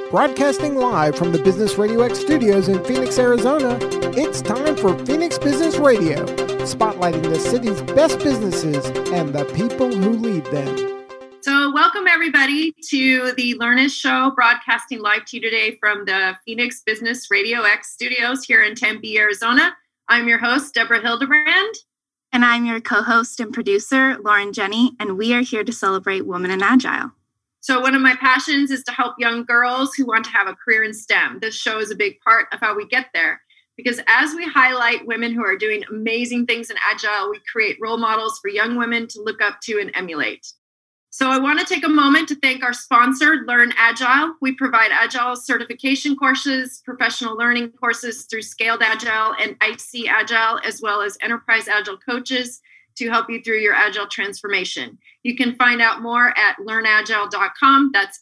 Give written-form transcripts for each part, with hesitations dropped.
Broadcasting live from the Business Radio X studios in Phoenix, Arizona, it's time for Phoenix Business Radio, spotlighting the city's best businesses and the people who lead them. So welcome everybody to the Learnus Show, broadcasting live to you today from the Phoenix Business Radio X studios here in Tempe, Arizona. I'm your host, Deborah Hildebrand. And I'm your co-host and producer, Lauren Jenny, and we are here to celebrate Women in Agile. So one of my passions is to help young girls who want to have a career in STEM. This show is a big part of how we get there, because as we highlight women who are doing amazing things in Agile, we create role models for young women to look up to and emulate. So I want to take a moment to thank our sponsor, Learn Agile. We provide Agile certification courses, professional learning courses through Scaled Agile and IC Agile, as well as Enterprise Agile coaches to help you through your Agile transformation. You can find out more at learnagile.com. That's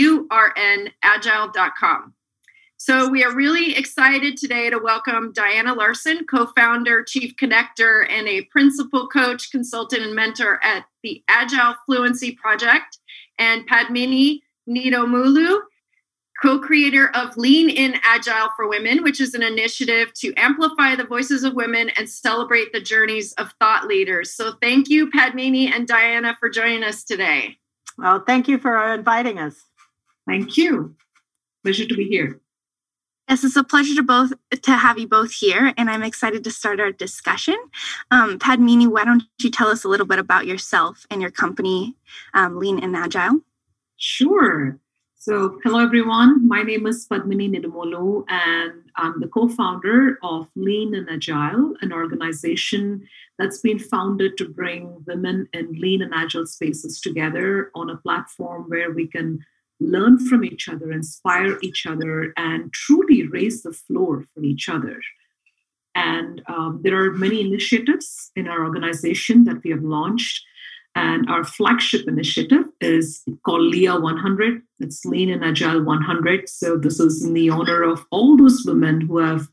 LURN agile.com. So we are really excited today to welcome Diana Larson, co-founder, chief connector, and a principal coach, consultant, and mentor at the Agile Fluency Project, and Padmini Nidomulu, co-creator of Lean in Agile for Women, which is an initiative to amplify the voices of women and celebrate the journeys of thought leaders. So thank you, Padmini and Diana, for joining us today. Well, thank you for inviting us. Thank you. Pleasure to be here. Yes, it's a pleasure to have you both here, and I'm excited to start our discussion. Padmini, why don't you tell us a little bit about yourself and your company, Lean in Agile? Sure. So, hello everyone. My name is Padmini Nidomulu, and I'm the co-founder of Lean in Agile, an organization that's been founded to bring women in lean and agile spaces together on a platform where we can learn from each other, inspire each other, and truly raise the floor for each other. And there are many initiatives in our organization that we have launched. And our flagship initiative is called LEA 100. It's Lean and Agile 100. So this is in the honor of all those women who have,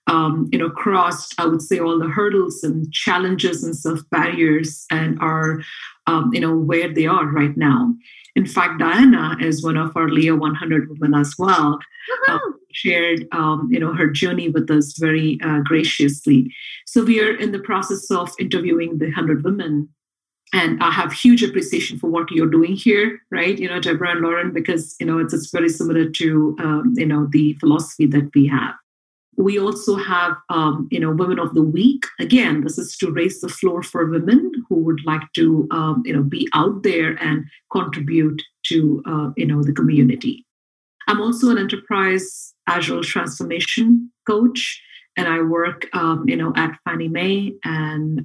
crossed, I would say, all the hurdles and challenges and self-barriers and are, where they are right now. In fact, Diana is one of our LEA 100 women as well. Shared, her journey with us very graciously. So we are in the process of interviewing the 100 women. And I have huge appreciation for what you're doing here, right? Deborah and Lauren, because, it's very similar to, the philosophy that we have. We also have, Women of the Week. Again, this is to raise the floor for women who would like to, be out there and contribute to, the community. I'm also an enterprise Agile transformation coach, and I work, at Fannie Mae, and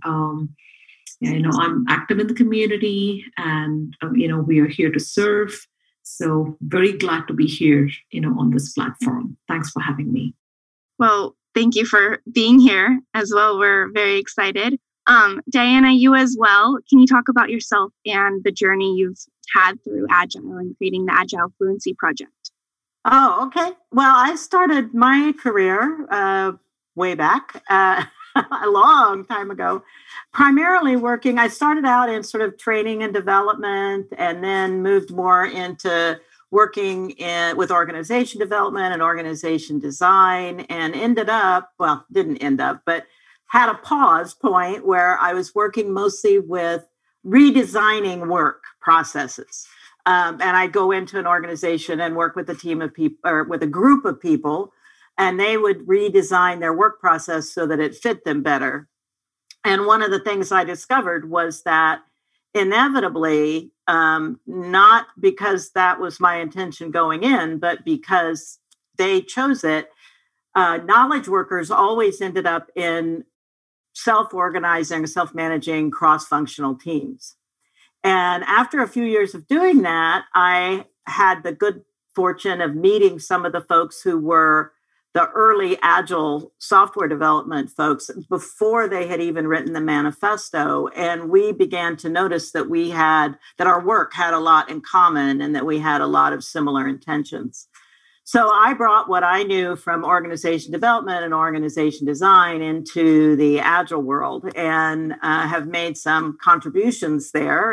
I'm active in the community, and we are here to serve. So very glad to be here, on this platform. Thanks for having me. Well, thank you for being here as well. We're very excited. Diana, you as well. Can you talk about yourself and the journey you've had through Agile and creating the Agile Fluency Project? Oh, okay. Well, I started my career way back, a long time ago, primarily working. I started out in sort of training and development, and then moved more into working with organization development and organization design, and didn't end up, but had a pause point where I was working mostly with redesigning work processes. And I'd go into an organization and work with a team of people or with a group of people, and they would redesign their work process so that it fit them better. And one of the things I discovered was that inevitably, not because that was my intention going in, but because they chose it, knowledge workers always ended up in self-organizing, self-managing cross-functional teams. And after a few years of doing that, I had the good fortune of meeting some of the folks who were the early Agile software development folks before they had even written the manifesto. And we began to notice that that our work had a lot in common and that we had a lot of similar intentions. So I brought what I knew from organization development and organization design into the Agile world, and have made some contributions there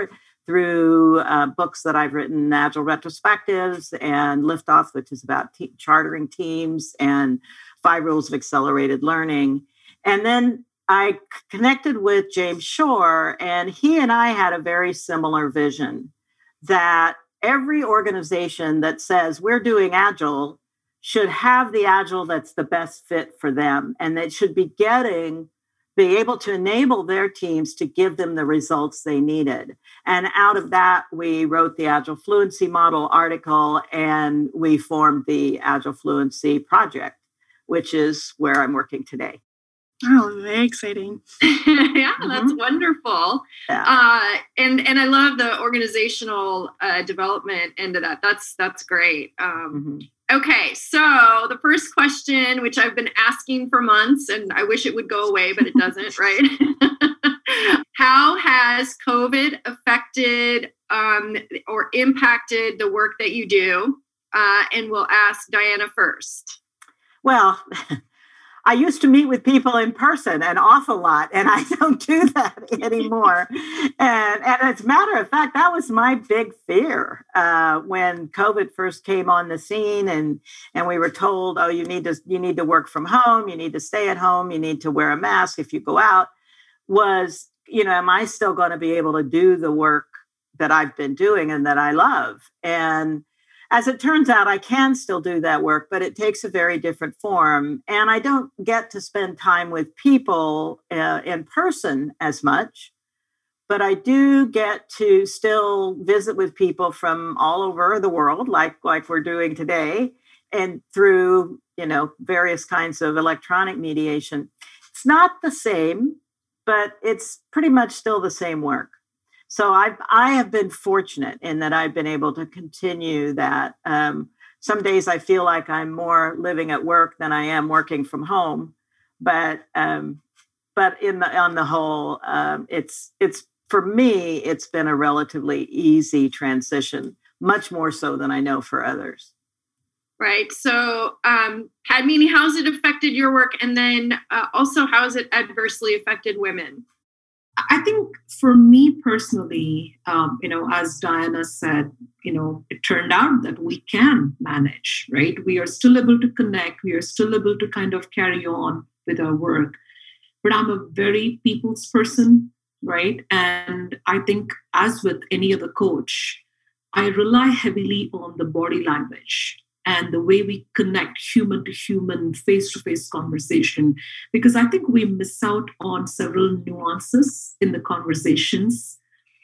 through books that I've written, Agile Retrospectives and Liftoff, which is about chartering teams, and 5 Rules of Accelerated Learning. And then I connected with James Shore, and he and I had a very similar vision that every organization that says we're doing Agile should have the Agile that's the best fit for them. And they should be able to enable their teams to give them the results they needed. And out of that, we wrote the Agile Fluency Model article, and we formed the Agile Fluency Project, which is where I'm working today. Oh, very exciting. Yeah, that's wonderful. Yeah. And I love the organizational development end of that. That's great. Okay, so the first question, which I've been asking for months, and I wish it would go away, but it doesn't, right? How has COVID affected or impacted the work that you do? And we'll ask Diana first. Well, I used to meet with people in person an awful lot, and I don't do that anymore. And as a matter of fact, that was my big fear when COVID first came on the scene, and we were told, oh, you need to work from home, you need to stay at home, you need to wear a mask if you go out. Was, am I still going to be able to do the work that I've been doing and that I love? And as it turns out, I can still do that work, but it takes a very different form. And I don't get to spend time with people in person as much, but I do get to still visit with people from all over the world, like we're doing today, and through, various kinds of electronic mediation. It's not the same, but it's pretty much still the same work. So I have been fortunate in that I've been able to continue that. Some days I feel like I'm more living at work than I am working from home, but on the whole, it's for me, it's been a relatively easy transition, much more so than I know for others. Right. So, Padmini, how's it affected your work, and then also how has it adversely affected women? I think for me personally, as Diana said, it turned out that we can manage, right? We are still able to connect. We are still able to kind of carry on with our work. But I'm a very people's person, right? And I think as with any other coach, I rely heavily on the body language and the way we connect human to human, face-to-face conversation, because I think we miss out on several nuances in the conversations,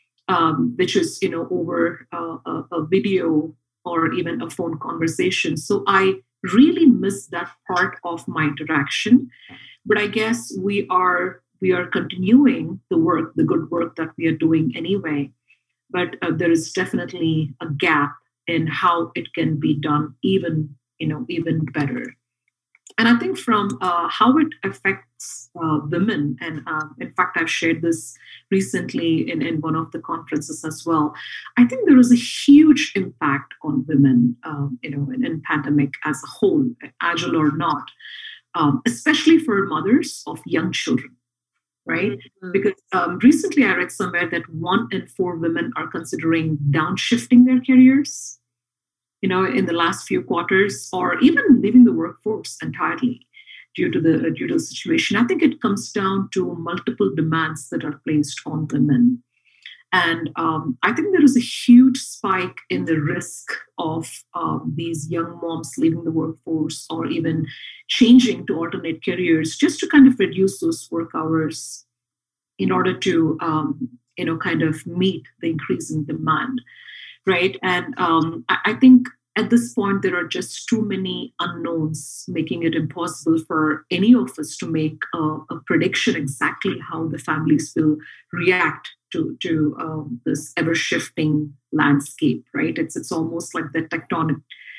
which is, over a video or even a phone conversation. So I really miss that part of my interaction. But I guess we are continuing the good work that we are doing anyway. But there is definitely a gap in how it can be done even better. And I think from how it affects women, and in fact, I've shared this recently in one of the conferences as well. I think there is a huge impact on women, in pandemic as a whole, Agile or not, especially for mothers of young children. Right? Mm-hmm. Because recently I read somewhere that 1 in 4 women are considering downshifting their careers, in the last few quarters, or even leaving the workforce entirely due to the situation. I think it comes down to multiple demands that are placed on women. And I think there is a huge spike in the risk of these young moms leaving the workforce or even changing to alternate careers just to kind of reduce those work hours in order to, kind of meet the increasing demand, right? And I think at this point, there are just too many unknowns, making it impossible for any of us to make a prediction exactly how the families will react to this ever-shifting landscape, right? It's almost like the tectonic,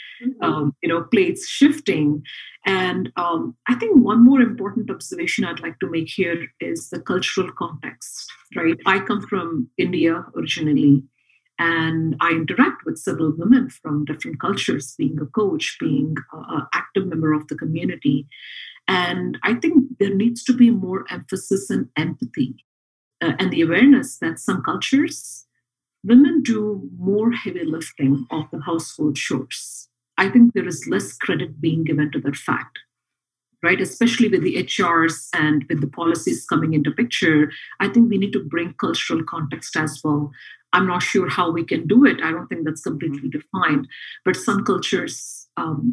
plates shifting. And I think one more important observation I'd like to make here is the cultural context, right? I come from India originally, and I interact with several women from different cultures, being a coach, being an active member of the community. And I think there needs to be more emphasis on empathy and the awareness that some cultures women do more heavy lifting of the household chores. I think there is less credit being given to that fact, right? Especially with the HRs and with the policies coming into picture. I think we need to bring cultural context as well. I'm not sure how we can do it. I don't think that's completely defined. But some cultures,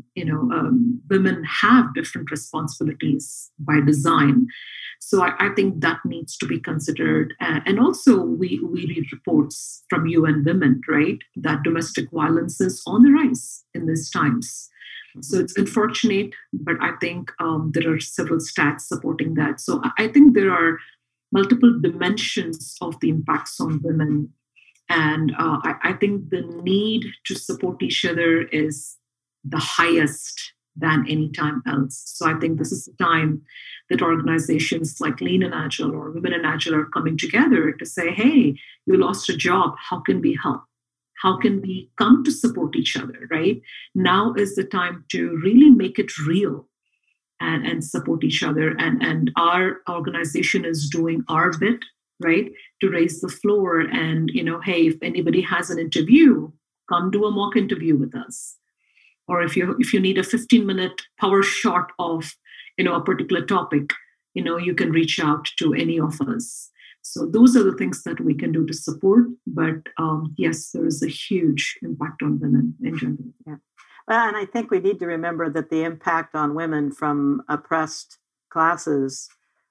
women have different responsibilities by design. So I think that needs to be considered. And also, we read reports from UN Women, right, that domestic violence is on the rise in these times. So it's unfortunate, but I think there are several stats supporting that. So I think there are multiple dimensions of the impacts on women. And I think the need to support each other is the highest than any time else. So I think this is the time that organizations like Lean and Agile or Women in Agile are coming together to say, hey, you lost a job. How can we help? How can we come to support each other, right? Now is the time to really make it real and support each other. And our organization is doing our bit, right, to raise the floor. And, hey, if anybody has an interview, come do a mock interview with us. Or if you need a 15-minute power shot of, a particular topic, you can reach out to any of us. So those are the things that we can do to support. But yes, there is a huge impact on women in general. Yeah. Well, and I think we need to remember that the impact on women from oppressed classes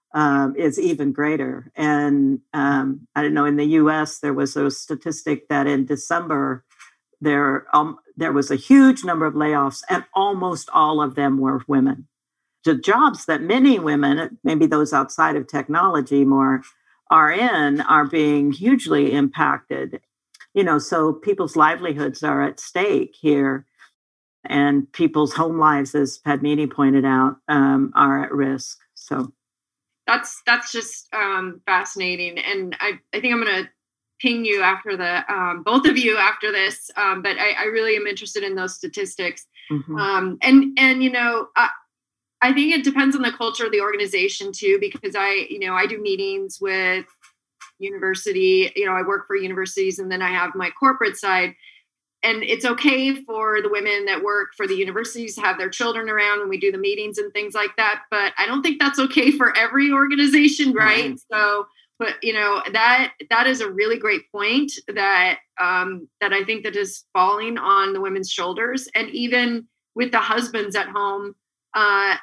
is even greater. And I don't know, in the U.S., there was a statistic that in December, there was a huge number of layoffs, and almost all of them were women. The jobs that many women, maybe those outside of technology more, are being hugely impacted. So people's livelihoods are at stake here, and people's home lives, as Padmini pointed out, are at risk. So that's just fascinating, and I think I'm going to ping you after both of you after this, but I really am interested in those statistics. Mm-hmm. I think it depends on the culture of the organization too, because I do meetings with university, I work for universities, and then I have my corporate side. And it's okay for the women that work for the universities to have their children around when we do the meetings and things like that. But I don't think that's okay for every organization, right? So, but that is a really great point that I think that is falling on the women's shoulders. And even with the husbands at home, are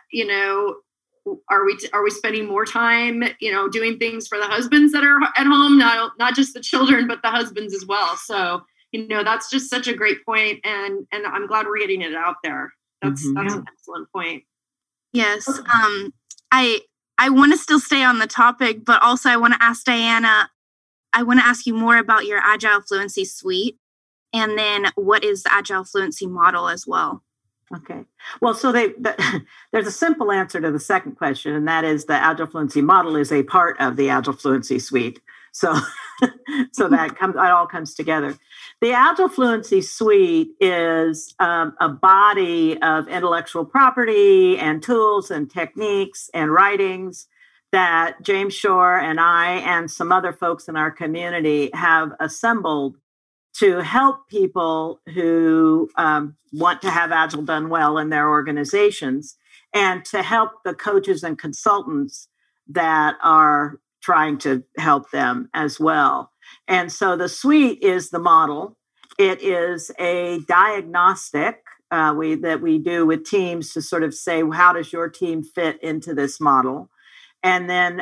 we spending more time, doing things for the husbands that are at home, not just the children, but the husbands as well. So, that's just such a great point, and I'm glad we're getting it out there. That's an excellent point. Yes. I want to still stay on the topic, but also I want to ask Diana, I want to ask you more about your Agile Fluency Suite, and then what is the Agile Fluency model as well? Okay. Well, so there's a simple answer to the second question, and that is the Agile Fluency model is a part of the Agile Fluency Suite. So it all comes together. The Agile Fluency Suite is a body of intellectual property and tools and techniques and writings that James Shore and I and some other folks in our community have assembled to help people who want to have Agile done well in their organizations, and to help the coaches and consultants that are trying to help them as well. And so the suite is the model. It is a diagnostic that we do with teams to sort of say, how does your team fit into this model? And then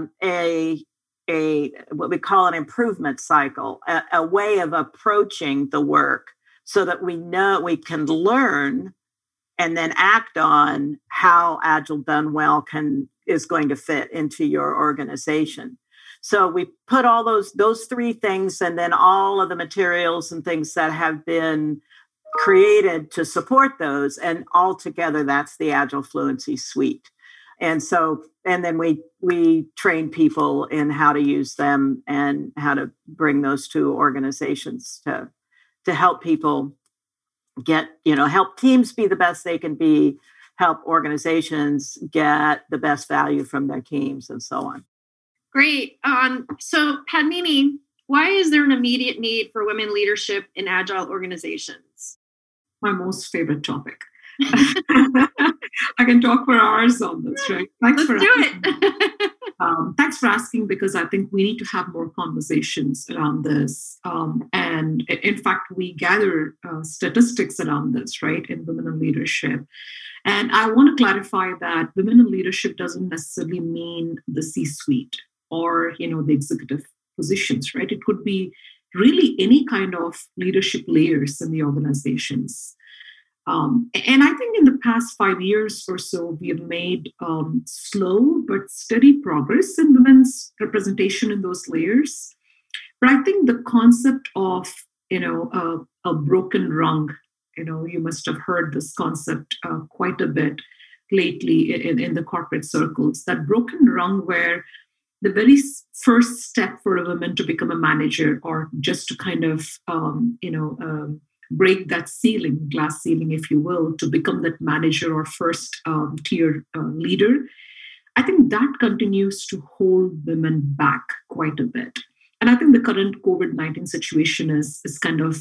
what we call an improvement cycle, a way of approaching the work so that we know we can learn and then act on how Agile done well is going to fit into your organization. So we put all those three things, and then all of the materials and things that have been created to support those, and all together, that's the Agile Fluency Suite. And then we train people in how to use them and how to bring those to organizations to help people help teams be the best they can be, help organizations get the best value from their teams, and so on. Great. So Padmini, Why is there an immediate need for women leadership in agile organizations? My most favorite topic. I can talk for hours on this, right? Let's do it. Thanks for asking, because I think we need to have more conversations around this. And in fact, we gather statistics around this, right, in women in leadership. And I want to clarify that women in leadership doesn't necessarily mean the C-suite or, the executive positions, right? It could be really any kind of leadership layers in the organizations. And I think in the past 5 years or so, we have made slow but steady progress in women's representation in those layers. But I think the concept of, a broken rung, you must have heard this concept quite a bit lately in the corporate circles, that broken rung where the very first step for a woman to become a manager, or just to kind of, break that ceiling, glass ceiling, if you will, to become that manager or first tier leader, I think that continues to hold women back quite a bit. And I think the current COVID-19 situation is kind of,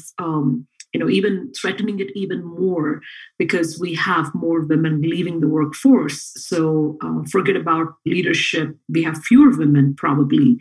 even threatening it even more, because we have more women leaving the workforce. So forget about leadership. We have fewer women probably,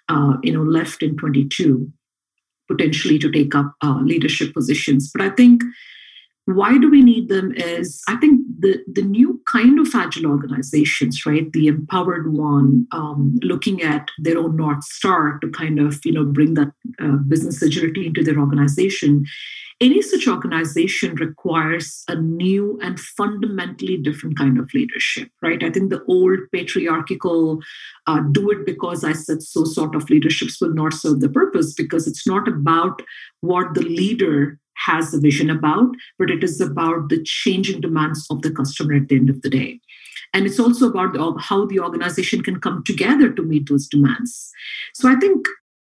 left in 22. Potentially to take up leadership positions. But I think why do we need them is, I think the new kind of agile organizations, right? The empowered one, looking at their own North Star to kind of, bring that business agility into their organization. Any such organization requires a new and fundamentally different kind of leadership, right? I think the old patriarchal do it because I said so sort of leaderships will not serve the purpose, because it's not about what the leader has a vision about, but it is about the changing demands of the customer at the end of the day. And it's also about how the organization can come together to meet those demands. So I think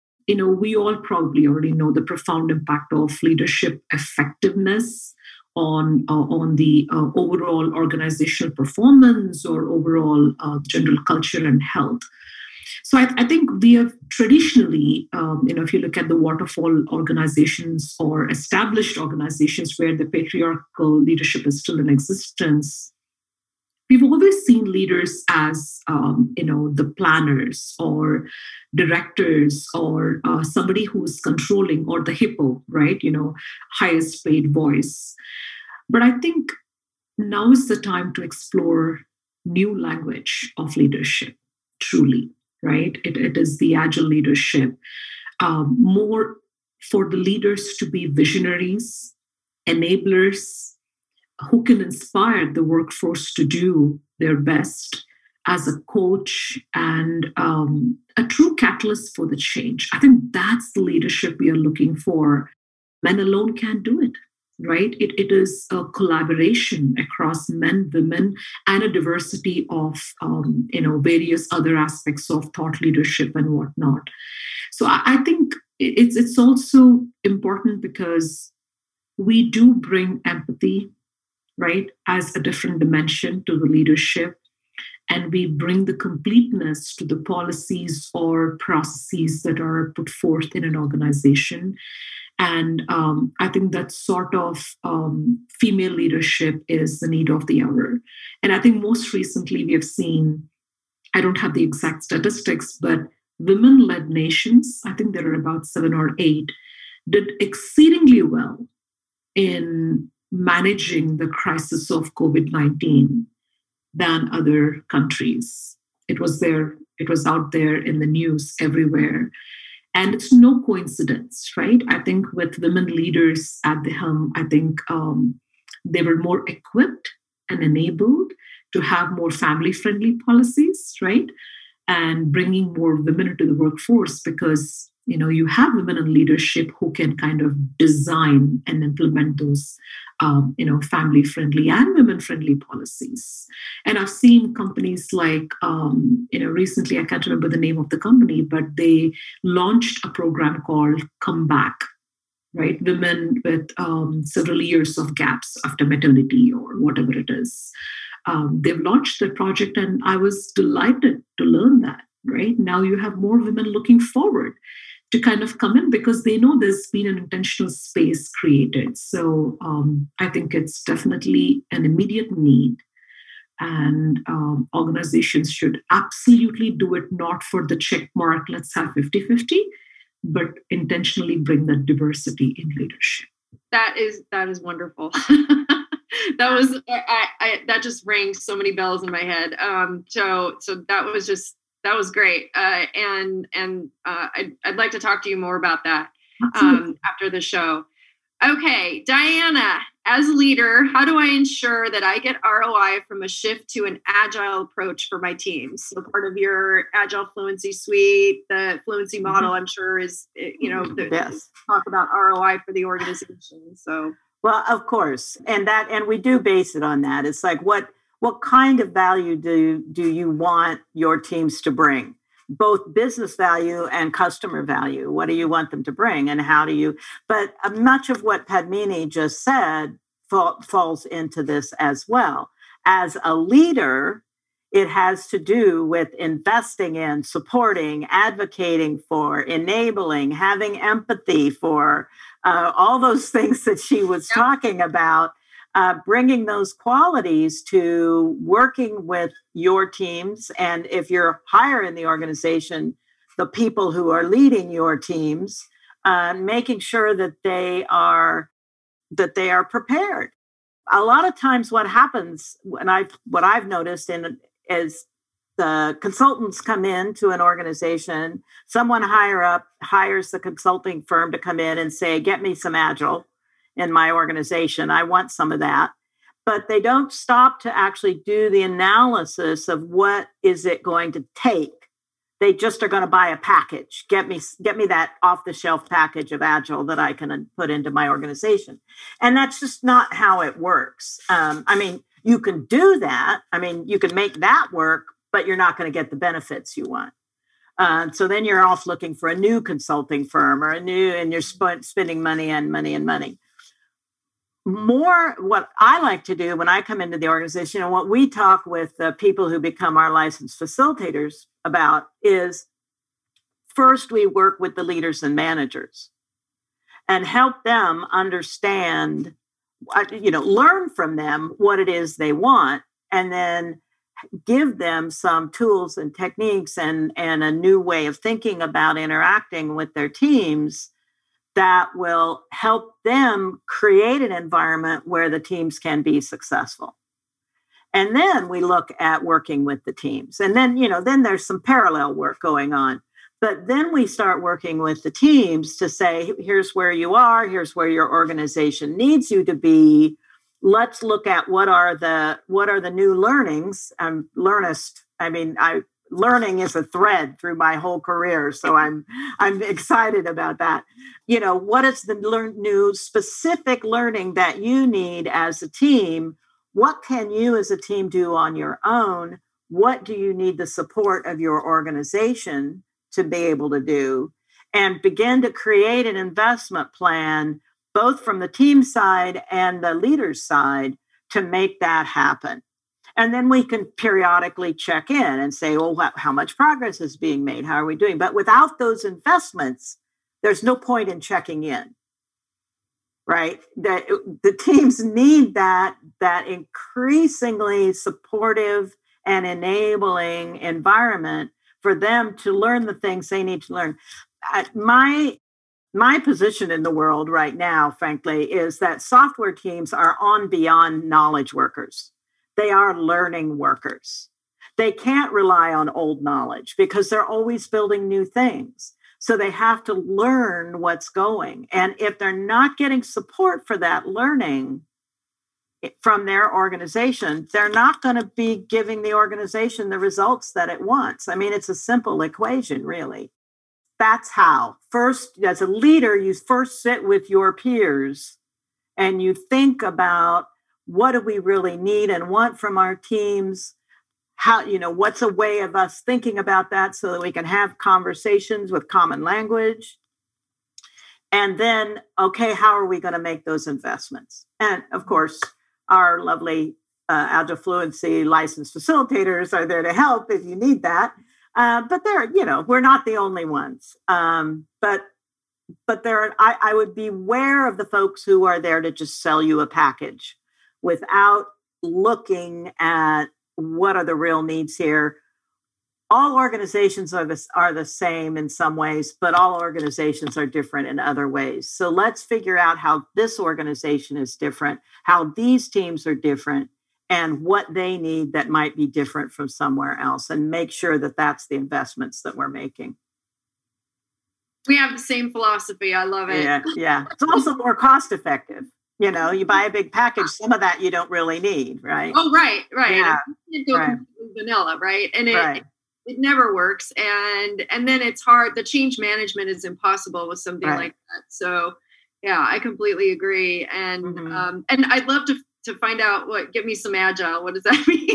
we all probably already know the profound impact of leadership effectiveness on the overall organizational performance or overall general culture and health. So I think we have traditionally, if you look at the waterfall organizations or established organizations where the patriarchal leadership is still in existence, we've always seen leaders as, the planners or directors or somebody who's controlling, or the hippo, right? Highest paid voice. But I think now is the time to explore new language of leadership, truly, right? It is the agile leadership, more for the leaders to be visionaries, enablers, who can inspire the workforce to do their best as a coach and a true catalyst for the change. I think that's the leadership we are looking for. Men alone can't do it, right? It is a collaboration across men, women, and a diversity of, various other aspects of thought leadership and whatnot. So I think it's also important because we do bring empathy, right, as a different dimension to the leadership. And we bring the completeness to the policies or processes that are put forth in an organization. And I think that sort of female leadership is the need of the hour. And I think most recently we have seen, I don't have the exact statistics, but women-led nations, I think there are about 7 or 8, did exceedingly well in managing the crisis of COVID-19 than other countries. It was out there in the news everywhere. And it's no coincidence, right? I think with women leaders at the helm, I think they were more equipped and enabled to have more family-friendly policies, right? And bringing more women into the workforce, because you have women in leadership who can kind of design and implement those, family-friendly and women-friendly policies. And I've seen companies like, recently, I can't remember the name of the company, but they launched a program called Come Back, right? Women with several years of gaps after maternity or whatever it is. They've launched the project, and I was delighted to learn that, right? Now you have more women looking forward to kind of come in because they know there's been an intentional space created. So I think it's definitely an immediate need. And organizations should absolutely do it not for the check mark, let's have 50-50, but intentionally bring that diversity in leadership. That is wonderful. That just rang so many bells in my head. So that was great. And I'd like to talk to you more about that after the show. Okay, Diana, as a leader, how do I ensure that I get ROI from a shift to an agile approach for my teams? So part of your Agile Fluency Suite, the Fluency model, I'm sure is, Yes. Talk about ROI for the organization. So, well, of course, and we do base it on that. It's like what kind of value do you want your teams to bring? Both business value and customer value. What do you want them to bring, and how do you? But much of what Padmini just said falls into this as well. As a leader, it has to do with investing in, supporting, advocating for, enabling, having empathy for all those things that she was talking about. Bringing those qualities to working with your teams. And if you're higher in the organization, the people who are leading your teams, making sure that they are prepared. A lot of times what happens, what I've noticed is the consultants come into an organization, someone higher up hires the consulting firm to come in and say, get me some Agile in my organization. I want some of that. But they don't stop to actually do the analysis of what is it going to take. They just are going to buy a package. Get me that off-the-shelf package of Agile that I can put into my organization. And that's just not how it works. You can do that. You can make that work, but you're not going to get the benefits you want. So then you're off looking for a new consulting firm and you're spending money and money and money. More what I like to do when I come into the organization and what we talk with the people who become our licensed facilitators about is first we work with the leaders and managers and help them understand, learn from them what it is they want, and then give them some tools and techniques and a new way of thinking about interacting with their teams that will help them create an environment where the teams can be successful. And then we look at working with the teams. And then, then there's some parallel work going on. But then we start working with the teams to say, here's where you are, here's where your organization needs you to be. Let's look at what are the new learnings. Learning is a thread through my whole career, so I'm excited about that. What is the new specific learning that you need as a team? What can you as a team do on your own? What do you need the support of your organization to be able to do? And begin to create an investment plan, both from the team side and the leader's side, to make that happen. And then we can periodically check in and say, well, how much progress is being made? How are we doing? But without those investments, there's no point in checking in, right? The teams need that increasingly supportive and enabling environment for them to learn the things they need to learn. My position in the world right now, frankly, is that software teams are on beyond knowledge workers. They are learning workers. They can't rely on old knowledge because they're always building new things. So they have to learn what's going. And if they're not getting support for that learning from their organization, they're not going to be giving the organization the results that it wants. It's a simple equation, really. That's how. First, as a leader, you first sit with your peers and you think about, what do we really need and want from our teams? How, what's a way of us thinking about that so that we can have conversations with common language? And then, okay, how are we going to make those investments? And of course, our lovely Agile Fluency licensed facilitators are there to help if you need that. But we're not the only ones. But I would beware of the folks who are there to just sell you a package without looking at what are the real needs here. All organizations are the same in some ways, but all organizations are different in other ways. So let's figure out how this organization is different, how these teams are different, and what they need that might be different from somewhere else, and make sure that that's the investments that we're making. We have the same philosophy. I love it. Yeah. It's also more cost effective. You buy a big package, some of that you don't really need, right? Oh, right. Yeah. You go completely vanilla, right? And it never works. And then it's hard. The change management is impossible with something like that. So, yeah, I completely agree. And and I'd love to find out give me some agile. What does that mean?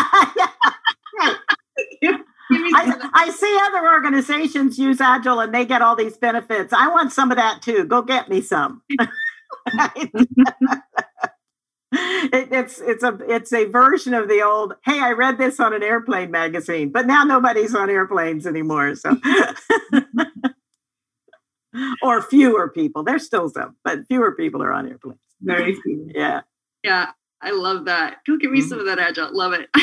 Yeah. I see other organizations use agile and they get all these benefits. I want some of that too. Go get me some. It's a version of the old, hey, I read this on an airplane magazine, but now nobody's on airplanes anymore. So, or fewer people. There's still some, but fewer people are on airplanes. Very few. Yeah. Yeah. I love that. Go give me some of that agile. Love it.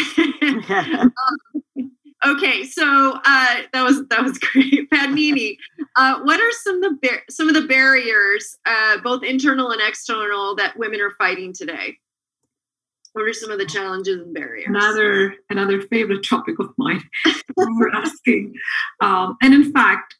Okay, so that was great, Padmini. What are some of the barriers, both internal and external, that women are fighting today? What are some of the challenges and barriers? Another favorite topic of mine. We're asking, and in fact,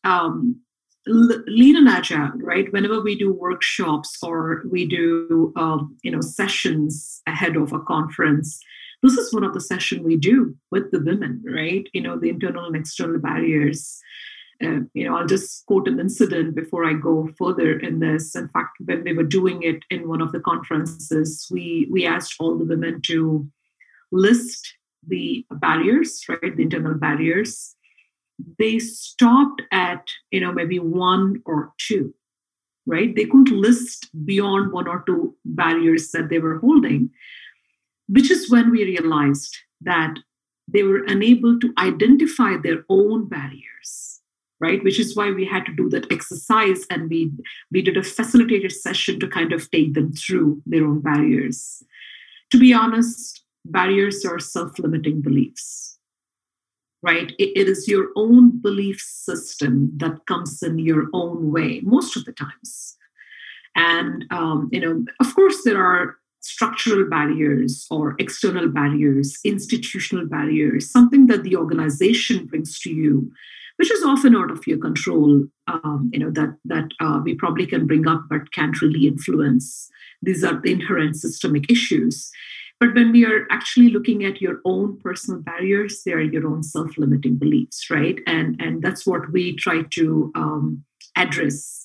lean and agile, right? Whenever we do workshops or we do sessions ahead of a conference. This is one of the sessions we do with the women, right? The internal and external barriers. I'll just quote an incident before I go further in this. In fact, when we were doing it in one of the conferences, we asked all the women to list the barriers, right? The internal barriers. They stopped at, maybe one or two, right? They couldn't list beyond one or two barriers that they were holding. Which is when we realized that they were unable to identify their own barriers, right? Which is why we had to do that exercise, and we did a facilitated session to kind of take them through their own barriers. To be honest, barriers are self-limiting beliefs, right? It is your own belief system that comes in your own way most of the times. And, of course, there are structural barriers or external barriers, institutional barriers, something that the organization brings to you, which is often out of your control, that we probably can bring up but can't really influence. These are the inherent systemic issues. But when we are actually looking at your own personal barriers, they are your own self-limiting beliefs, right? And that's what we try to address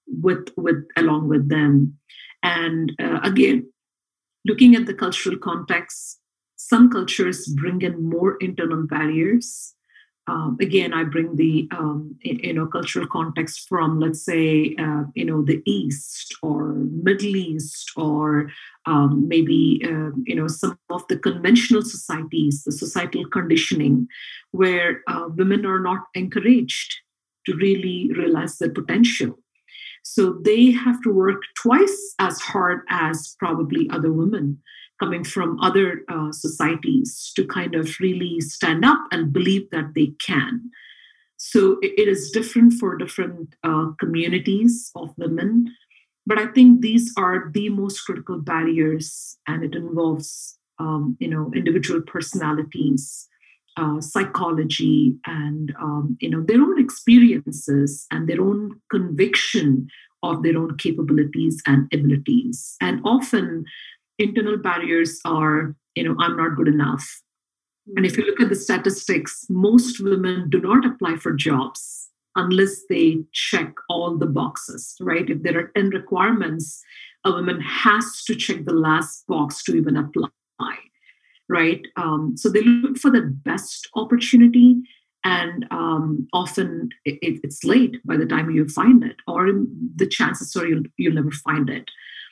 along with them. And again, looking at the cultural context, some cultures bring in more internal barriers. Again, I bring the cultural context from, let's say, the East or Middle East, or maybe some of the conventional societies, the societal conditioning, where women are not encouraged to really realize their potential. So they have to work twice as hard as probably other women coming from other societies to kind of really stand up and believe that they can. So it is different for different communities of women. But I think these are the most critical barriers, and it involves, individual personalities, psychology, and their own experiences and their own conviction of their own capabilities and abilities. And often internal barriers are, I'm not good enough. And if you look at the statistics, most women do not apply for jobs unless they check all the boxes, right? If there are 10 requirements, a woman has to check the last box to even apply. Right. So they look for the best opportunity, and often it's late by the time you find it, or the chances are you'll never find it.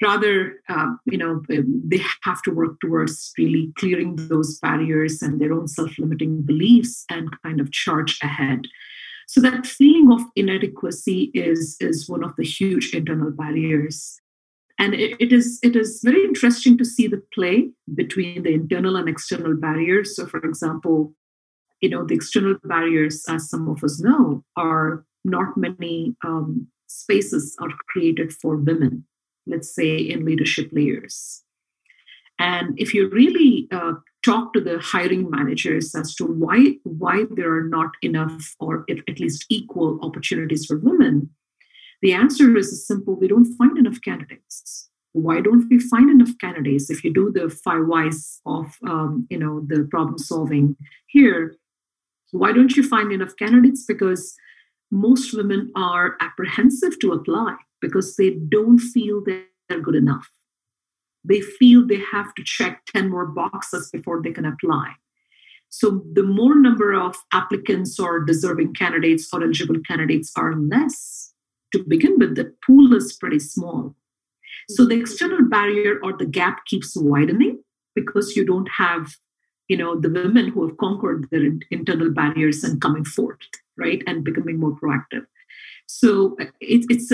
rather, they have to work towards really clearing those barriers and their own self-limiting beliefs and kind of charge ahead. So that feeling of inadequacy is one of the huge internal barriers. And it is very interesting to see the play between the internal and external barriers. So, for example, the external barriers, as some of us know, are not many spaces are created for women, let's say in leadership layers. And if you really talk to the hiring managers as to why there are not enough or at least equal opportunities for women, the answer is simple: we don't find enough candidates. Why don't we find enough candidates? If you do the 5 whys of the problem solving here, why don't you find enough candidates? Because most women are apprehensive to apply because they don't feel they're good enough. They feel they have to check 10 more boxes before they can apply. So the more number of applicants or deserving candidates or eligible candidates are less to begin with, the pool is pretty small. So the external barrier or the gap keeps widening because you don't have, the women who have conquered their internal barriers and coming forth, right, and becoming more proactive. So it's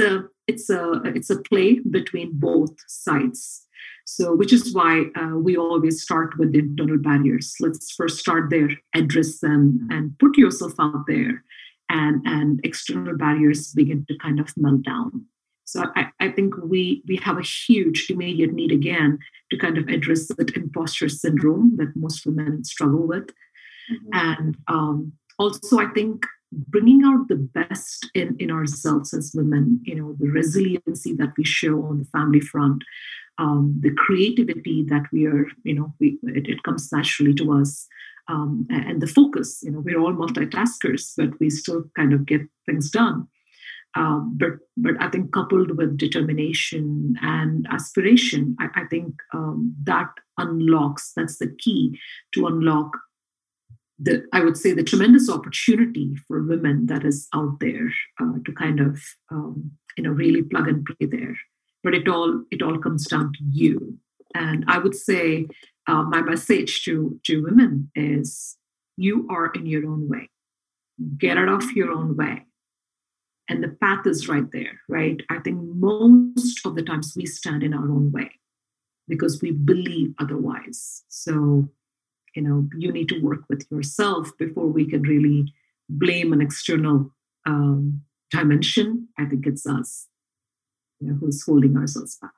a play between both sides. So, which is why we always start with the internal barriers. Let's first start there, address them, and put yourself out there, and external barriers begin to kind of melt down. So I think we have a huge immediate need again to kind of address that imposter syndrome that most women struggle with. Mm-hmm. And also, I think bringing out the best in ourselves as women, the resiliency that we show on the family front, the creativity that we are, it comes naturally to us, and the focus. We're all multitaskers, but we still kind of get things done. But I think coupled with determination and aspiration, I think that's the key to unlock I would say the tremendous opportunity for women that is out there to kind of, really plug and play there. But it all comes down to you. And I would say my message to women is you are in your own way. Get out of your own way. And the path is right there, right? I think most of the times we stand in our own way because we believe otherwise. So, you need to work with yourself before we can really blame an external dimension. I think it's us, who's holding ourselves back.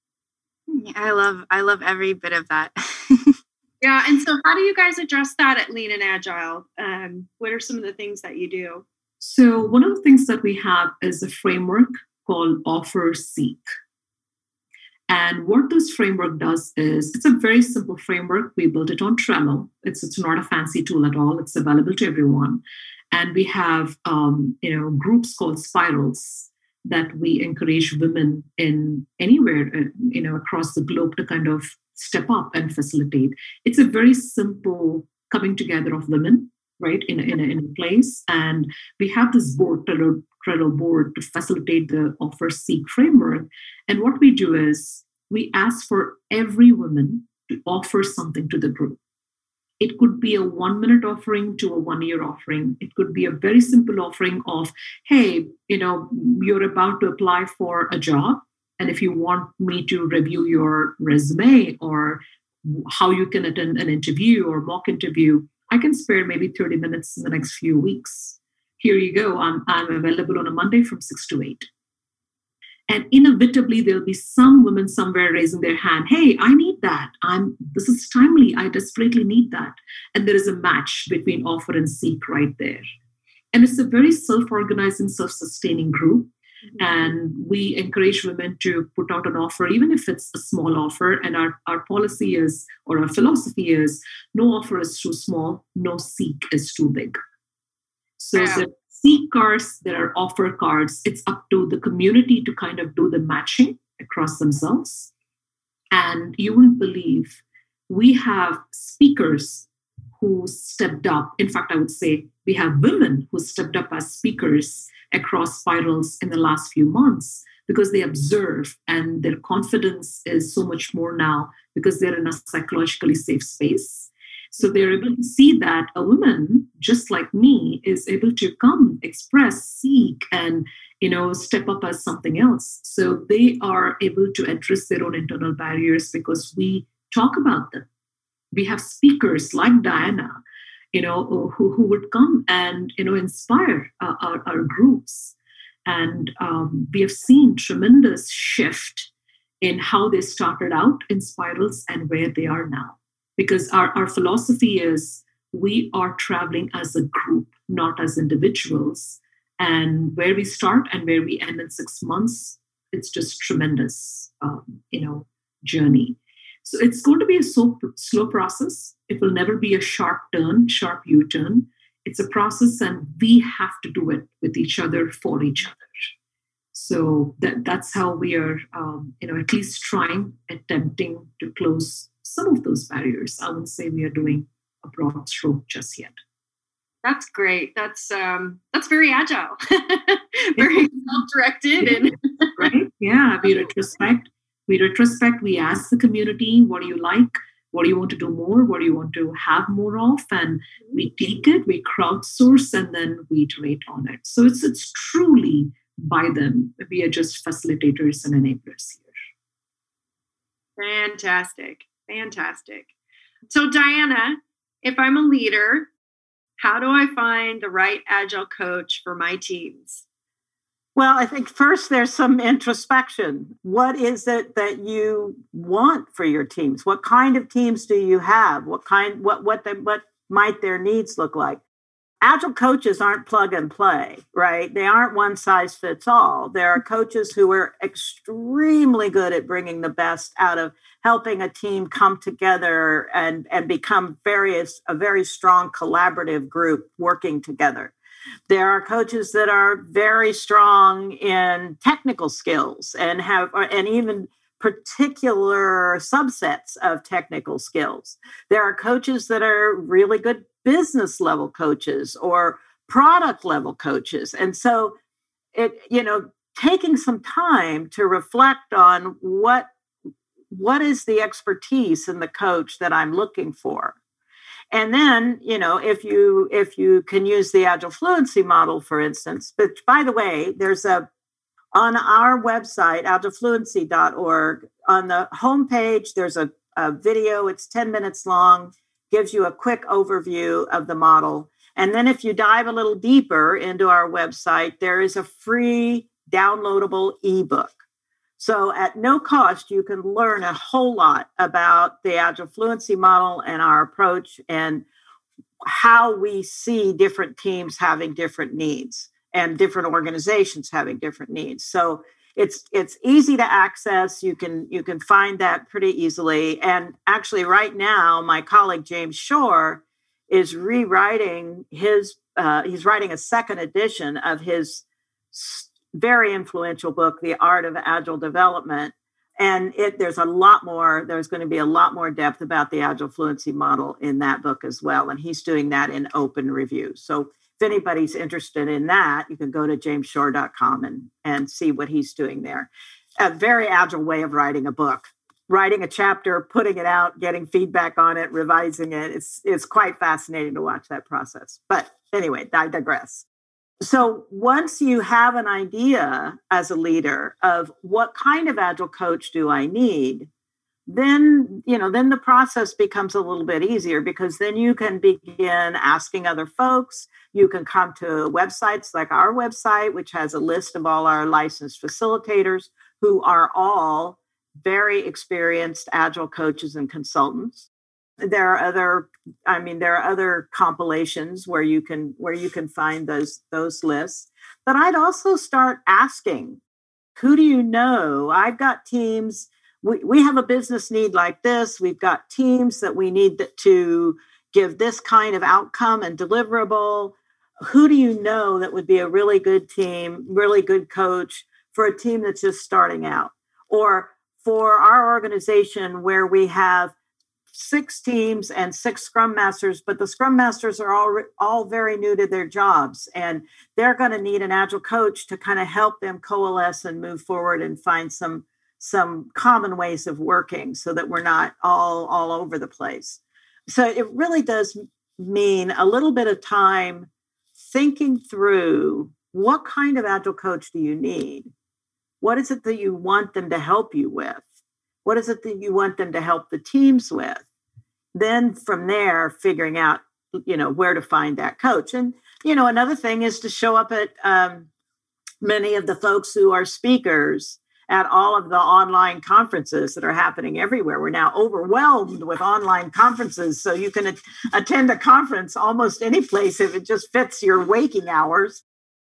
I love every bit of that. Yeah. And so how do you guys address that at Lean and Agile? What are some of the things that you do? So one of the things that we have is a framework called Offer Seek. And what this framework does is, it's a very simple framework. We built it on Trello. It's not a fancy tool at all. It's available to everyone. And we have, groups called spirals that we encourage women in anywhere, across the globe to kind of step up and facilitate. It's a very simple coming together of women, right, in a place. And we have this board, Trello board, to facilitate the Offer Seek framework. And what we do is we ask for every woman to offer something to the group. It could be a 1-minute offering to a 1-year offering. It could be a very simple offering of, hey, you're about to apply for a job. And if you want me to review your resume or how you can attend an interview or mock interview, I can spare maybe 30 minutes in the next few weeks. Here you go. I'm available on a Monday from 6 to 8. And inevitably, there'll be some women somewhere raising their hand. Hey, I need that. This is timely. I desperately need that. And there is a match between Offer and Seek right there. And it's a very self-organizing, self-sustaining group. Mm-hmm. And we encourage women to put out an offer, even if it's a small offer. And our policy is, or our philosophy is, no offer is too small, no seek is too big. So there are seek cards, there are offer cards. It's up to the community to kind of do the matching across themselves. And you wouldn't believe, we have speakers who stepped up. In fact, I would say we have women who stepped up as speakers across Spirals in the last few months because they observe and their confidence is so much more now because they're in a psychologically safe space. So they're able to see that a woman just like me is able to come, express, seek, and step up as something else. So they are able to address their own internal barriers because we talk about them. We have speakers like Diana, who would come and inspire our groups. And we have seen tremendous shift in how they started out in Spirals and where they are now. Because our philosophy is we are traveling as a group, not as individuals. And where we start and where we end in 6 months, it's just tremendous, journey. So it's going to be a slow process. It will never be a sharp U-turn. It's a process, and we have to do it with each other, for each other. So that's how we are, at least attempting to close some of those barriers. I wouldn't say we are doing a broad stroke just yet. That's great. That's very agile, very self-directed, and right. Yeah, we retrospect. We ask the community, what do you like? What do you want to do more? What do you want to have more of? And we take it, we crowdsource, and then we iterate on it. So it's truly by them. We are just facilitators and enablers here. Fantastic. So Diana, if I'm a leader, how do I find the right Agile coach for my teams? Well, I think first there's some introspection. What is it that you want for your teams? What kind of teams do you have? What might their needs look like? Agile coaches aren't plug and play, right? They aren't one size fits all. There are coaches who are extremely good at bringing the best out of helping a team come together and become a very strong collaborative group working together. There are coaches that are very strong in technical skills and even particular subsets of technical skills. There are coaches that are really good business level coaches or product level coaches. And so taking some time to reflect on what is the expertise in the coach that I'm looking for. And then, if you can use the Agile Fluency model, for instance, but by the way, there's on our website, agilefluency.org, on the homepage, there's a video. It's 10 minutes long, gives you a quick overview of the model. And then if you dive a little deeper into our website, there is a free downloadable ebook. So at no cost, you can learn a whole lot about the Agile Fluency model and our approach and how we see different teams having different needs and different organizations having different needs. So it's easy to access. You can find that pretty easily. And actually right now, my colleague James Shore is rewriting he's writing a second edition of his very influential book, The Art of Agile Development. And there's going to be a lot more depth about the Agile Fluency model in that book as well. And he's doing that in open review. So if anybody's interested in that, you can go to jamesshore.com and see what he's doing there. A very agile way of writing a book, writing a chapter, putting it out, getting feedback on it, revising it. It's quite fascinating to watch that process. But anyway, I digress. So once you have an idea as a leader of what kind of Agile coach do I need, then the process becomes a little bit easier because then you can begin asking other folks. You can come to websites like our website, which has a list of all our licensed facilitators who are all very experienced Agile coaches and consultants. There are other compilations where you can find those lists. But I'd also start asking, who do you know? I've got teams. We have a business need like this. We've got teams that we need to give this kind of outcome and deliverable. Who do you know that would be a really good team, really good coach for a team that's just starting out? Or for our organization where we have 6 teams and 6 scrum masters, but the scrum masters are all very new to their jobs, and they're going to need an agile coach to kind of help them coalesce and move forward and find some common ways of working so that we're not all over the place. So it really does mean a little bit of time thinking through, what kind of agile coach do you need? What is it that you want them to help you with? What is it that you want them to help the teams with? Then from there, figuring out, where to find that coach. And, another thing is to show up at many of the folks who are speakers at all of the online conferences that are happening everywhere. We're now overwhelmed with online conferences. So you can attend a conference almost any place if it just fits your waking hours.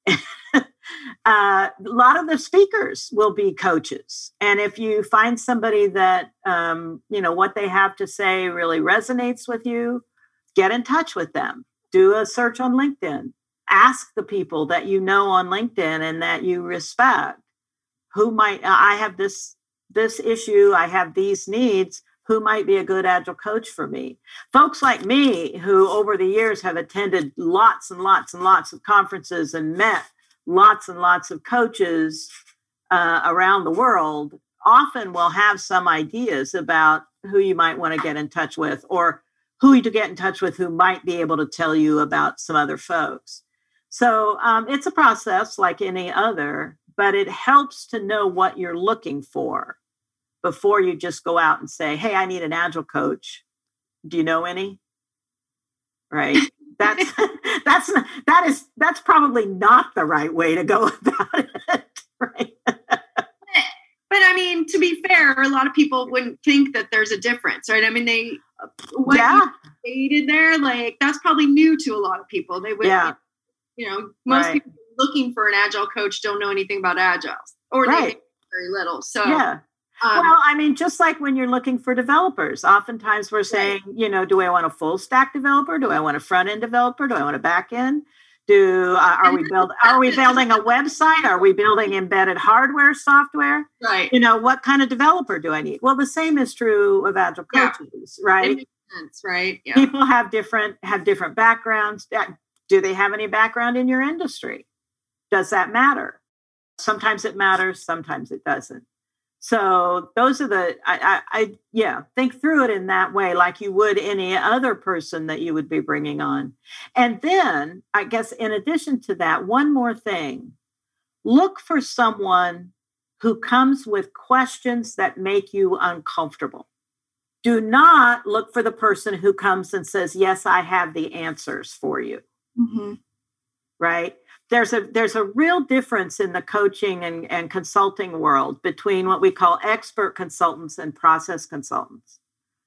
A lot of the speakers will be coaches. And if you find somebody that, what they have to say really resonates with you, get in touch with them. Do a search on LinkedIn. Ask the people that you know on LinkedIn and that you respect. I have this issue, I have these needs, who might be a good agile coach for me? Folks like me who over the years have attended lots and lots and lots of conferences and met lots and lots of coaches around the world often will have some ideas about who you might want to get in touch with, or who to get in touch with who might be able to tell you about some other folks. So it's a process like any other, but it helps to know what you're looking for before you just go out and say, hey, I need an agile coach. Do you know any? Right. That's probably not the right way to go about it. Right. But I mean, to be fair, a lot of people wouldn't think that there's a difference, right? I mean, you stated there, like, that's probably new to a lot of people. They would, most people looking for an agile coach don't know anything about agile, or they know very little. So, well, I mean, just like when you're looking for developers, oftentimes we're saying, do I want a full stack developer? Do I want a front end developer? Do I want a back end? Are we building a website? Are we building embedded hardware, software? Right. What kind of developer do I need? Well, the same is true of agile coaches, right? It makes sense, right? Yeah. People have different backgrounds. Do they have any background in your industry? Does that matter? Sometimes it matters, sometimes it doesn't. So those are think through it in that way, like you would any other person that you would be bringing on. And then I guess in addition to that, one more thing, look for someone who comes with questions that make you uncomfortable. Do not look for the person who comes and says, yes, I have the answers for you. Mm-hmm. Right? There's a real difference in the coaching and consulting world between what we call expert consultants and process consultants.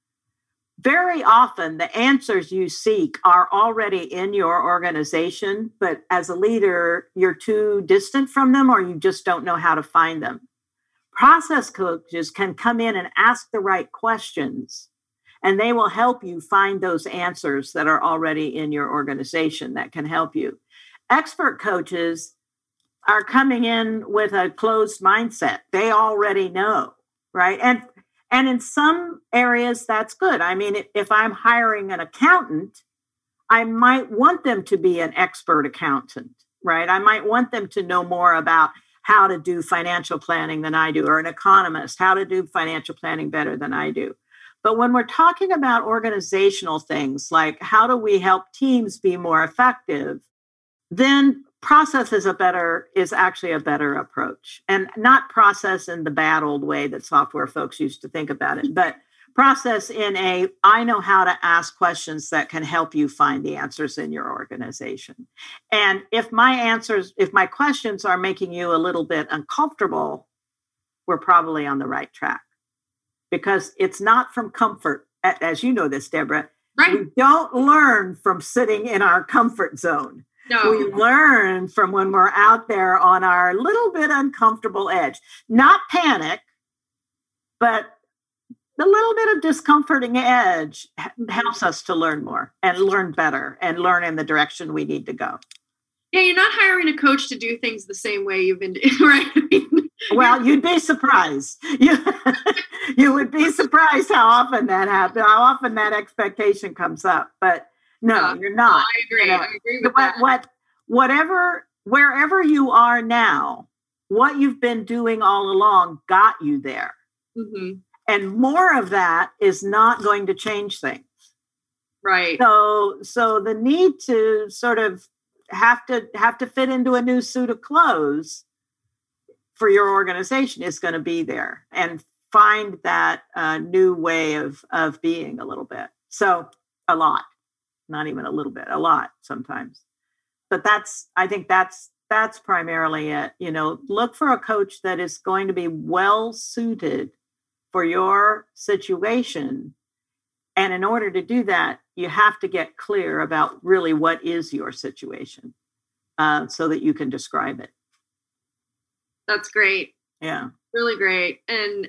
Very often, the answers you seek are already in your organization, but as a leader, you're too distant from them, or you just don't know how to find them. Process coaches can come in and ask the right questions, and they will help you find those answers that are already in your organization that can help you. Expert coaches are coming in with a closed mindset. They already know, right? And in some areas, that's good. I mean, if I'm hiring an accountant, I might want them to be an expert accountant, right? I might want them to know more about how to do financial planning than I do, or an economist, how to do financial planning better than I do. But when we're talking about organizational things, like how do we help teams be more effective, then process is actually a better approach. And not process in the bad old way that software folks used to think about it, but process in I know how to ask questions that can help you find the answers in your organization. And if my questions are making you a little bit uncomfortable, we're probably on the right track. Because it's not from comfort, as you know this, Deborah. Right. We don't learn from sitting in our comfort zone. No. We learn from when we're out there on our little bit uncomfortable edge. Not panic, but the little bit of discomforting edge helps us to learn more and learn better and learn in the direction we need to go. Yeah, you're not hiring a coach to do things the same way you've been doing, right? Well, you'd be surprised. You would be surprised how often that happens, how often that expectation comes up. But no, you're not. I agree. I agree with that. Wherever you are now, what you've been doing all along got you there. Mm-hmm. And more of that is not going to change things. Right. So the need to sort of have to fit into a new suit of clothes for your organization is going to be there, and find that new way of being a little bit. So a lot, not even a little bit, a lot sometimes. But I think that's primarily it. Look for a coach that is going to be well suited for your situation. And in order to do that, you have to get clear about really what is your situation, so that you can describe it. That's great. Yeah. Really great. And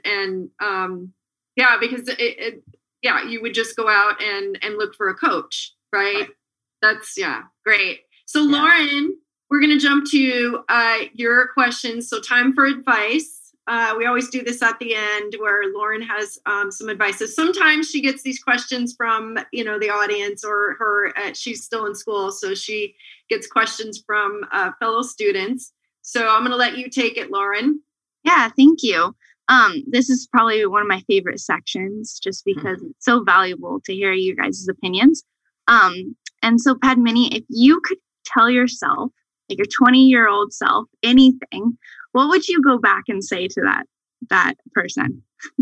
yeah, because you would just go out and look for a coach, right? That's great. So Lauren, we're going to jump to your questions. So time for advice. We always do this at the end where Lauren has some advice. So sometimes she gets these questions from, the audience, or she's still in school. So she gets questions from fellow students. So I'm going to let you take it, Lauren. Yeah, thank you. This is probably one of my favorite sections, just because it's so valuable to hear you guys' opinions. And so Padmini, if you could tell yourself, like your 20-year-old self, anything, what would you go back and say to that person?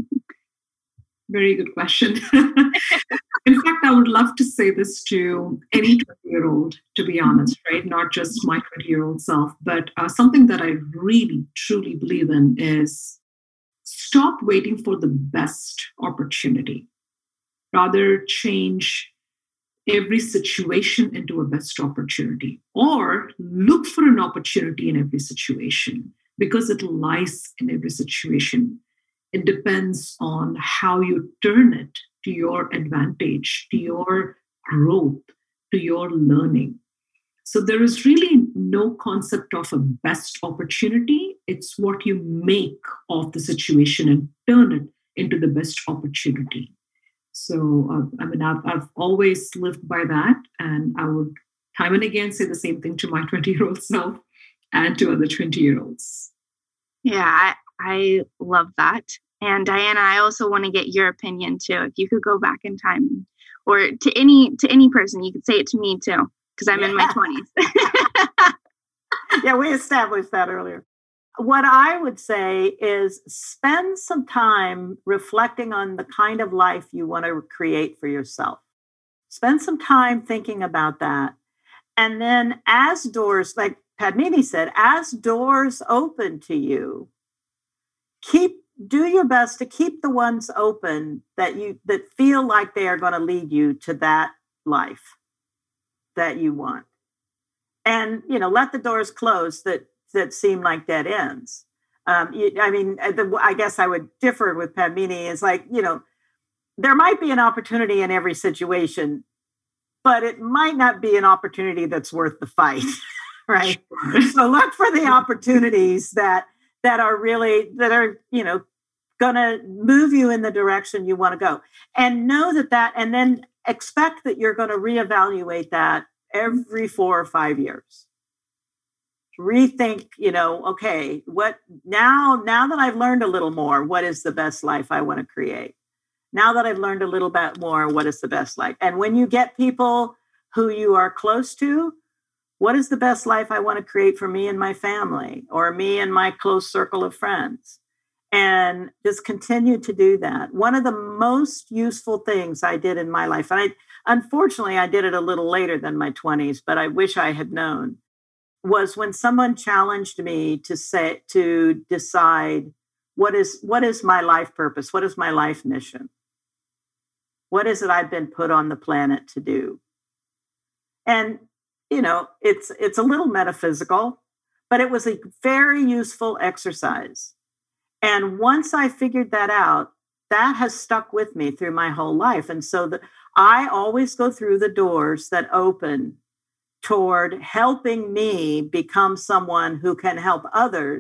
Very good question. In fact, I would love to say this to any 20-year-old, to be honest, right? Not just my 20-year-old self, but something that I really, truly believe in is stop waiting for the best opportunity. Rather, change every situation into a best opportunity, or look for an opportunity in every situation, because it lies in every situation. It depends on how you turn it to your advantage, to your growth, to your learning. So there is really no concept of a best opportunity. It's what you make of the situation and turn it into the best opportunity. So, I've always lived by that, and I would time and again say the same thing to my 20-year-old self and to other 20-year-olds. Yeah, I love that. And Diana, I also want to get your opinion too. If you could go back in time, or to any person, you could say it to me too, because I'm in my 20s. Yeah, we established that earlier. What I would say is spend some time reflecting on the kind of life you want to create for yourself. Spend some time thinking about that. And then as doors, like Padmini said, as doors open to you, do your best to keep the ones open that feel like they are going to lead you to that life that you want. And, let the doors close that seem like dead ends. I guess I would differ with Padmini. It's like, there might be an opportunity in every situation, but it might not be an opportunity that's worth the fight, right? So look for the opportunities that are going to move you in the direction you want to go, and know that, and then expect that you're going to reevaluate that every 4 or 5 years. Rethink, okay, what now that I've learned a little more, what is the best life I want to create? Now that I've learned a little bit more, what is the best life? And when you get people who you are close to, what is the best life I want to create for me and my family, or me and my close circle of friends? And just continue to do that. One of the most useful things I did in my life, and unfortunately I did it a little later than my 20s, but I wish I had known, was when someone challenged me to decide what is my life purpose? What is my life mission? What is it I've been put on the planet to do? And, it's a little metaphysical, but it was a very useful exercise. And once I figured that out, that has stuck with me through my whole life. And so I always go through the doors that open toward helping me become someone who can help others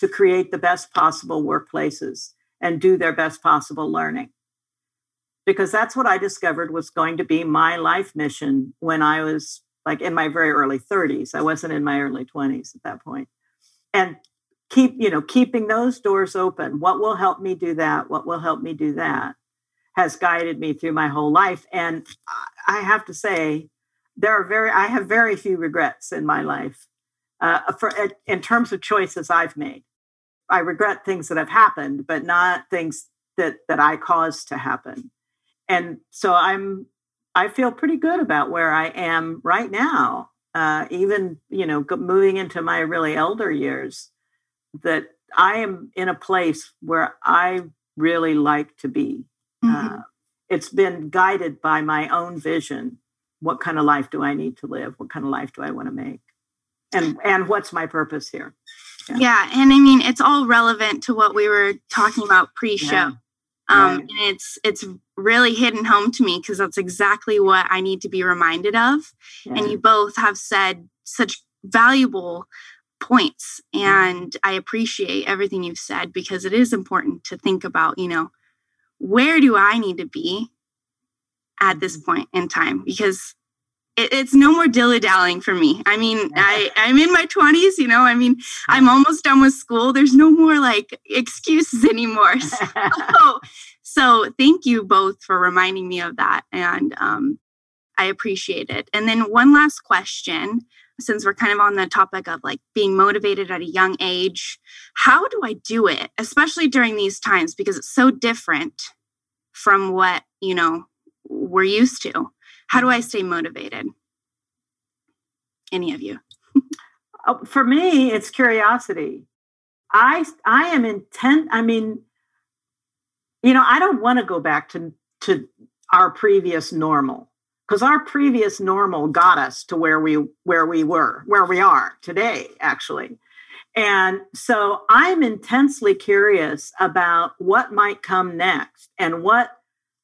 to create the best possible workplaces and do their best possible learning. Because that's what I discovered was going to be my life mission when I was like in my very early 30s. I wasn't in my early 20s at that point. And keeping those doors open. What will help me do that? What will help me do that has guided me through my whole life. And I have to say, I have very few regrets in my life in terms of choices I've made. I regret things that have happened, but not things that I caused to happen. And so I feel pretty good about where I am right now, even, moving into my really elder years, that I am in a place where I really like to be. Mm-hmm. It's been guided by my own vision. What kind of life do I need to live? What kind of life do I want to make? And what's my purpose here? Yeah. And I mean, it's all relevant to what we were talking about pre-show. Yeah. And it's really hitting home to me because that's exactly what I need to be reminded of. Yeah. And you both have said such valuable points. And I appreciate everything you've said because it is important to think about, where do I need to be at this point in time? Because it's no more dilly-dallying for me. I mean, I'm in my 20s, I'm almost done with school. There's no more excuses anymore. So thank you both for reminding me of that. And I appreciate it. And then one last question, since we're kind of on the topic of being motivated at a young age, how do I do it, especially during these times, because it's so different from what, we're used to? How do I stay motivated? Any of you? For me, it's curiosity. I am intent. I mean, I don't want to go back to our previous normal, because our previous normal got us to where we are today, actually. And so I'm intensely curious about what might come next and what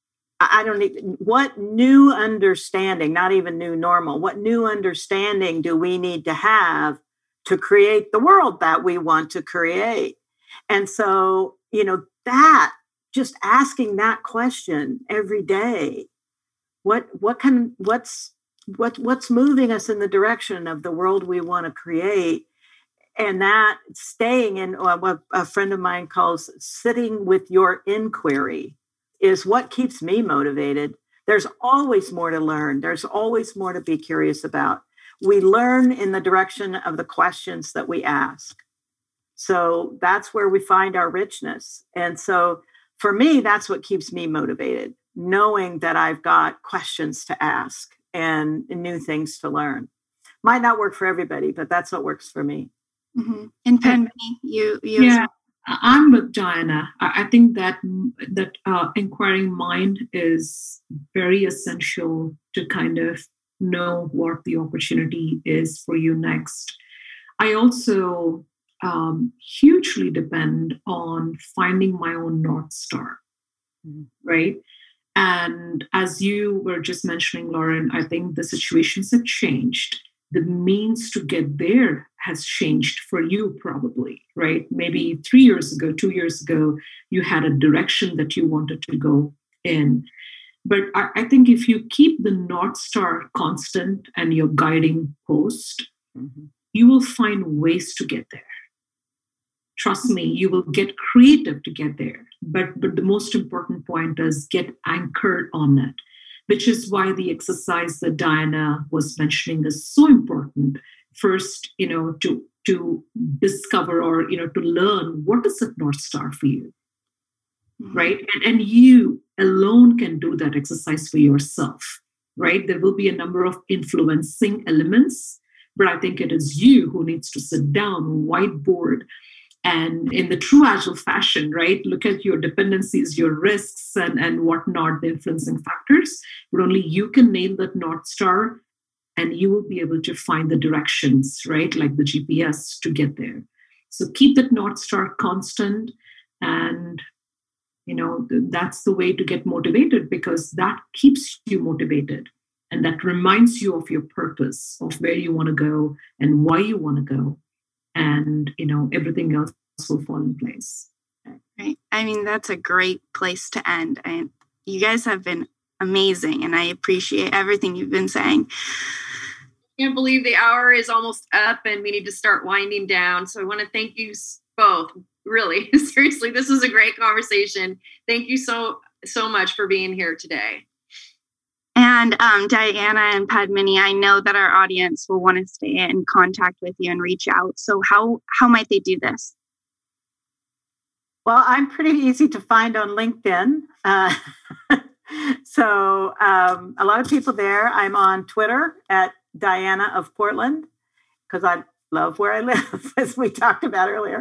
new understanding, not even new normal, what new understanding do we need to have to create the world that we want to create? And so, that just asking that question every day, what's moving us in the direction of the world we want to create? And that staying in what a friend of mine calls sitting with your inquiry is what keeps me motivated. There's always more to learn. There's always more to be curious about. We learn in the direction of the questions that we ask. So that's where we find our richness. And so for me, that's what keeps me motivated, knowing that I've got questions to ask and new things to learn. Might not work for everybody, but that's what works for me. Mm-hmm. And Penny, you yeah. I'm with Diana. I think that inquiring mind is very essential to kind of know what the opportunity is for you next. I also hugely depend on finding my own North Star, right? And as you were just mentioning, Lauren, I think the situations have changed. The means to get there has changed for you probably, right? Maybe 3 years ago, 2 years ago, you had a direction that you wanted to go in. But I think if you keep the North Star constant and your guiding post, you will find ways to get there. Trust me, you will get creative to get there. But the most important point is get anchored on it, which is why the exercise that Diana was mentioning is so important. First, to discover or, to learn what is that North Star for you, right? And you alone can do that exercise for yourself, right? There will be a number of influencing elements, but I think it is you who needs to sit down, whiteboard, and in the true Agile fashion, right, look at your dependencies, your risks, and whatnot, the influencing factors. But only you can nail that North Star, and you will be able to find the directions, right, like the GPS to get there. So keep that North Star constant, and that's the way to get motivated, because that keeps you motivated, and that reminds you of your purpose, of where you want to go and why you want to go. And everything else will fall in place. Right. I mean, that's a great place to end. And you guys have been amazing, and I appreciate everything you've been saying. I can't believe the hour is almost up and we need to start winding down. So I want to thank you both. Really, seriously, this was a great conversation. Thank you so much for being here today. And Diana and Padmini, I know that our audience will want to stay in contact with you and reach out. So how might they do this? Well, I'm pretty easy to find on LinkedIn. So a lot of people there. I'm on Twitter at Diana of Portland because I love where I live, as we talked about earlier.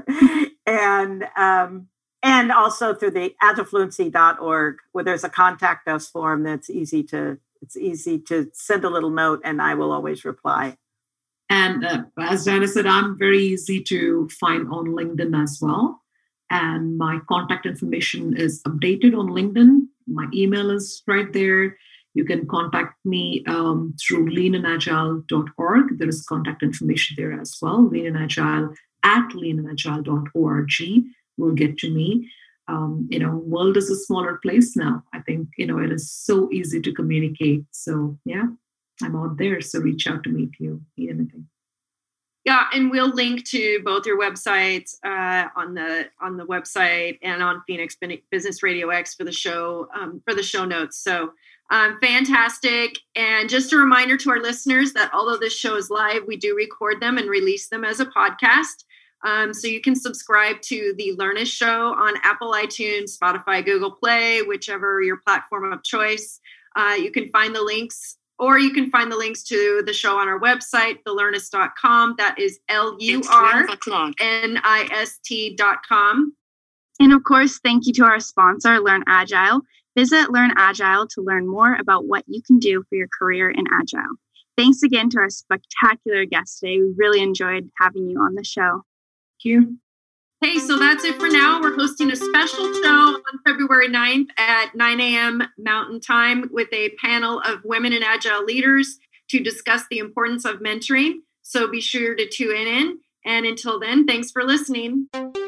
And also through the agilefluency.org, where there's a contact us form that's easy to send a little note and I will always reply. And as Diana said, I'm very easy to find on LinkedIn as well. And my contact information is updated on LinkedIn. My email is right there. You can contact me through leanandagile.org. There is contact information there as well. Leanandagile at leanandagile.org will get to me. World is a smaller place now. I think, it is so easy to communicate. So yeah, I'm out there. So reach out to me if you need anything. Yeah, and we'll link to both your websites on the website and on Phoenix Business Radio X for the show notes. So fantastic. And just a reminder to our listeners that although this show is live, we do record them and release them as a podcast. So you can subscribe to the Learnist Show on Apple iTunes, Spotify, Google Play, whichever your platform of choice. You can find the links. Or you can find the links to the show on our website, thelearnist.com. That is LURNIST.com. And of course, thank you to our sponsor, Learn Agile. Visit Learn Agile to learn more about what you can do for your career in Agile. Thanks again to our spectacular guest today. We really enjoyed having you on the show. Thank you. Hey, so that's it for now. We're hosting a special show on February 9th at 9 a.m. Mountain Time with a panel of women in Agile leaders to discuss the importance of mentoring. So be sure to tune in. And until then, thanks for listening.